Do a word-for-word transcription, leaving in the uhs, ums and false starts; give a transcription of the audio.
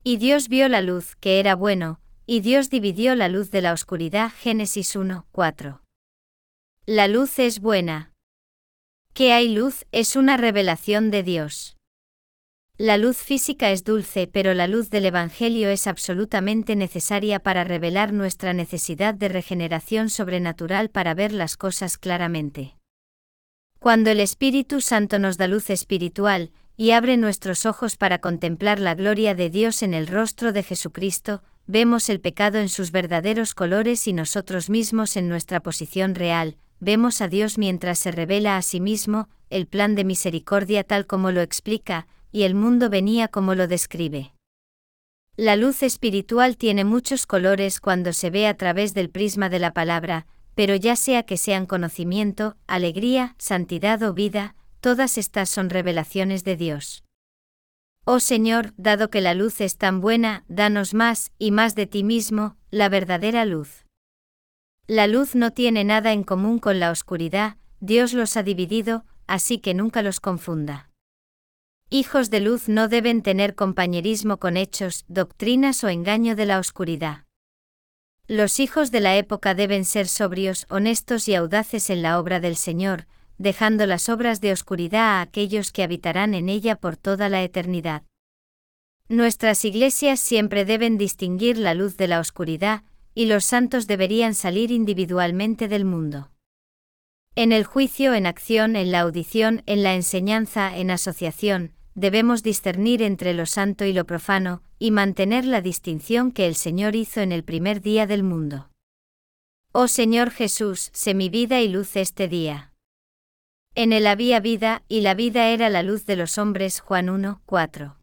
Y Dios vio la luz, que era bueno, y Dios dividió la luz de la oscuridad. Génesis uno, cuatro. La luz es buena. Que hay luz es una revelación de Dios. La luz física es dulce, pero la luz del Evangelio es absolutamente necesaria para revelar nuestra necesidad de regeneración sobrenatural para ver las cosas claramente. Cuando el Espíritu Santo nos da luz espiritual, y abre nuestros ojos para contemplar la gloria de Dios en el rostro de Jesucristo, vemos el pecado en sus verdaderos colores y nosotros mismos en nuestra posición real, vemos a Dios mientras se revela a sí mismo, el plan de misericordia tal como lo explica, y el mundo venía como lo describe. La luz espiritual tiene muchos colores cuando se ve a través del prisma de la palabra, pero ya sea que sean conocimiento, alegría, santidad o vida, todas estas son revelaciones de Dios. Oh Señor, dado que la luz es tan buena, danos más, y más de ti mismo, la verdadera luz. La luz no tiene nada en común con la oscuridad, Dios los ha dividido, así que nunca los confunda. Hijos de luz no deben tener compañerismo con hechos, doctrinas o engaño de la oscuridad. Los hijos de la época deben ser sobrios, honestos y audaces en la obra del Señor, dejando las obras de oscuridad a aquellos que habitarán en ella por toda la eternidad. Nuestras iglesias siempre deben distinguir la luz de la oscuridad, y los santos deberían salir individualmente del mundo. En el juicio, en acción, en la audición, en la enseñanza, en asociación, debemos discernir entre lo santo y lo profano, y mantener la distinción que el Señor hizo en el primer día del mundo. Oh Señor Jesús, sé mi vida y luz este día. En él había vida, y la vida era la luz de los hombres. Juan uno, cuatro.